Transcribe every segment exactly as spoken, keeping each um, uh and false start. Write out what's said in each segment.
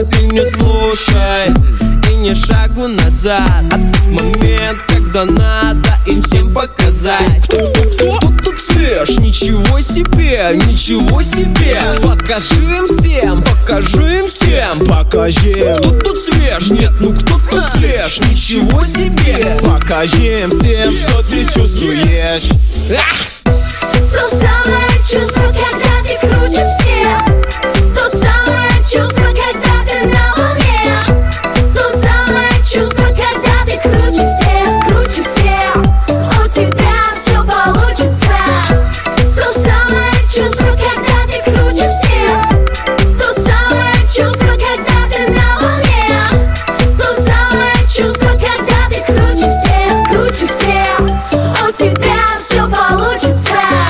но ты не слушай и ни шагу назад. А тот момент, когда надо им всем показать. Кто, кто, кто? Кто тут свеж? Ничего себе, ничего себе. Покажи им всем, покажи им всем. Покажи. Кто тут свеж? Нет, ну кто тут свеж? Ничего себе. Покажи им всем, что ты чувствуешь. То самое чувство, когда ты круче всех. То самое чувство, когда ты на волне. То самое чувство, когда ты круче всех, круче всех. У тебя все получится. То самое чувство, когда ты круче всех. То самое чувство, когда ты на волне. То самое чувство, когда ты круче всех, круче всех. У тебя все получится.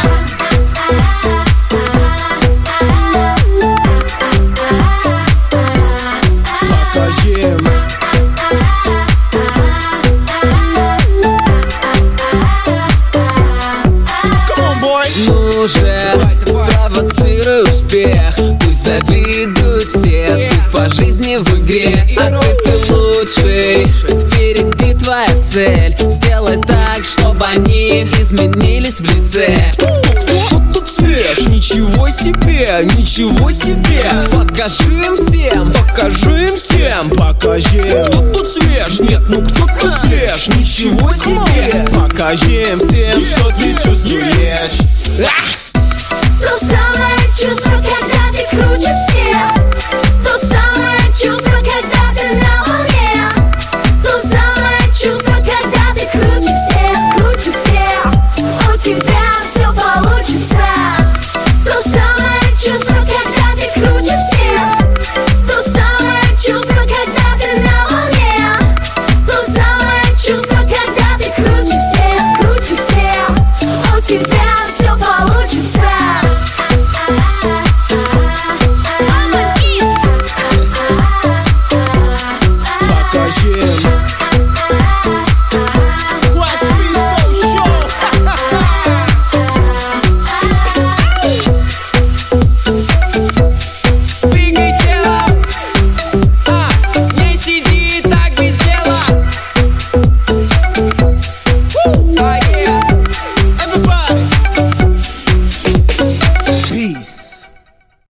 Ну же, провоцируй успех. Пусть завидуют все. Ты по жизни в игре, а ты, ты лучший. Впереди твоя цель. Сделай так, чтобы они изменились в лице. Кто тут свеж? Ничего себе, ничего себе. Покажи им всем, покажи им всем. Покажи. Кто тут свеж? Нет, ну кто тут свеж? Ничего себе. Покажи им всем, что ты чувствуешь. Ах!